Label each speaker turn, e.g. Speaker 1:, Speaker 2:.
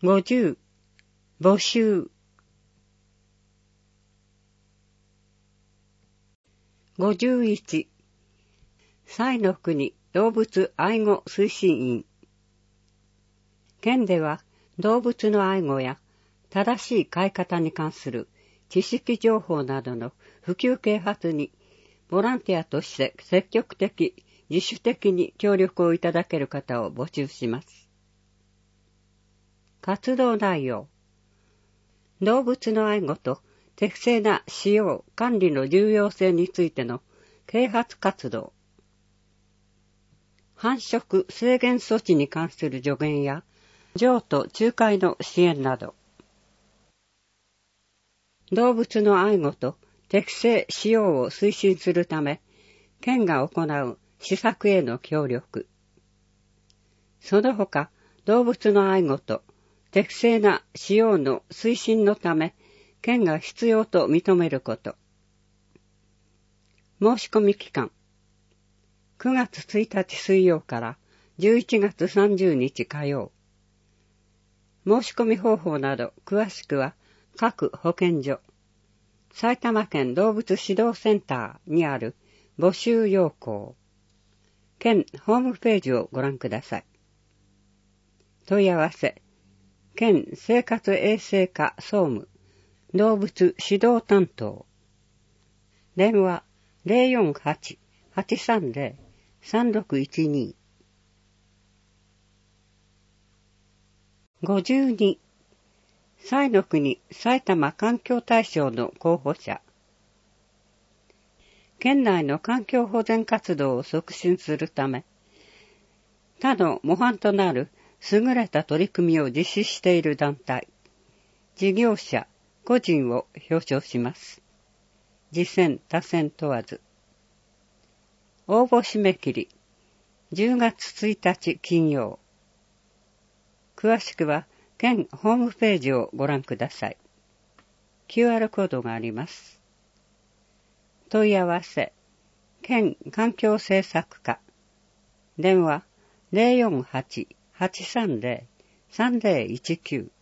Speaker 1: 50、募集。51、彩の国動物愛護推進員。県では動物の愛護や正しい飼い方に関する知識情報などの普及啓発にボランティアとして積極的、自主的に協力をいただける方を募集します。活動内容。動物の愛護と適正な使用・管理の重要性についての啓発活動。繁殖制限措置に関する助言や譲渡仲介の支援など。動物の愛護と適正使用を推進するため、県が行う施策への協力。その他、動物の愛護と適正な使用の推進のため、県が必要と認めること。申し込み期間。9月1日水曜から11月30日火曜。申し込み方法など詳しくは各保健所、埼玉県動物指導センターにある募集要項、県ホームページをご覧ください。問い合わせ、県生活衛生課総務、動物指導担当。電話 048-830-3612。52、彩の国埼玉環境大賞の候補者。県内の環境保全活動を促進するため、他の模範となる優れた取り組みを実施している団体、事業者、個人を表彰します。次選他選問わず。応募締め切り、10月1日金曜。詳しくは県ホームページをご覧ください。QR コードがあります。問い合わせ、県環境政策課。電話 048-830-3019。